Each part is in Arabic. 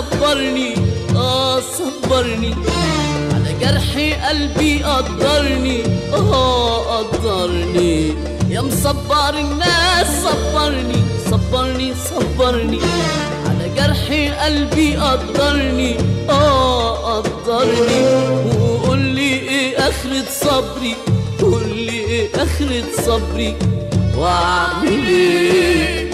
صبرني صبرني على جرح قلبي قدرني قدرني يا مصبر الناس صبرني صبرني صبرني على جرح قلبي قدرني قدرني وقول لي ايه اخرة صبري قول لي ايه اخرة صبري واعمل ايه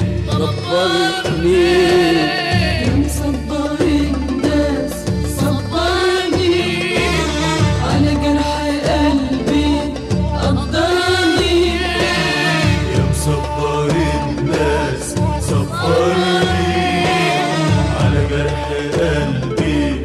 صبرني يا مصبر الناس صبرني على جرح قلبي قدرني يا مصبر الناس صبرني على جرح قلبي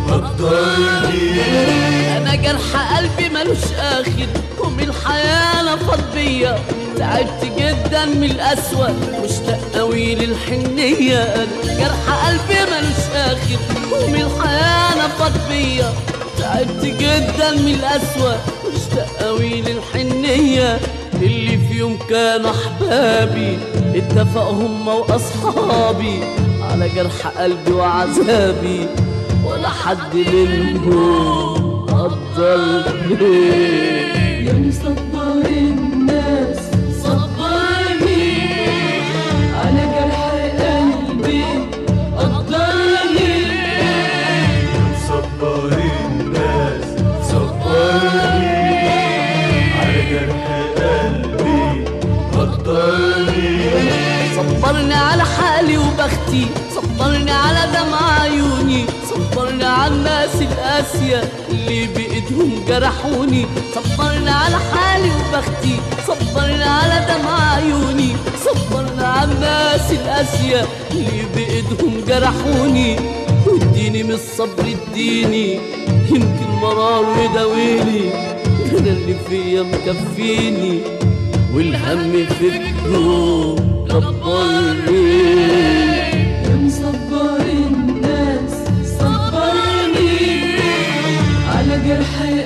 قدرني انا جرح قلبي ملوش اخر ومن الحياة نفض بيا تعبت جدا من القسوة مشتاق قوي للحنية انا جرح قلبي ملوش اخر ومن الحياة نفض بيا تعبت جدا من القسوة مشتاق قوي للحنية اللي في يوم كانوا احبابي اتفقوا هم واصحابي على جرح قلبي وعذابي ولا حد منهم قدرني يا مصبر الناس صبرني على جرح قلبي قدرني يا مصبر الناس صبرني على جرح قلبي قدرني صبرني على حالي وبختي صبرني على دمع عيوني صبرني على الناس القاسية اللي بإيدهم جرحوني صبرني على حالي وبختي صبرني على دمع عيوني صبرني على الناس القاسية اللي بإيدهم جرحوني واديني من الصبر اديني يمكن مرار يداويني انا اللي فيا مكفيني والهم فكره كبرني يا مصبر الناس صبرني على جرح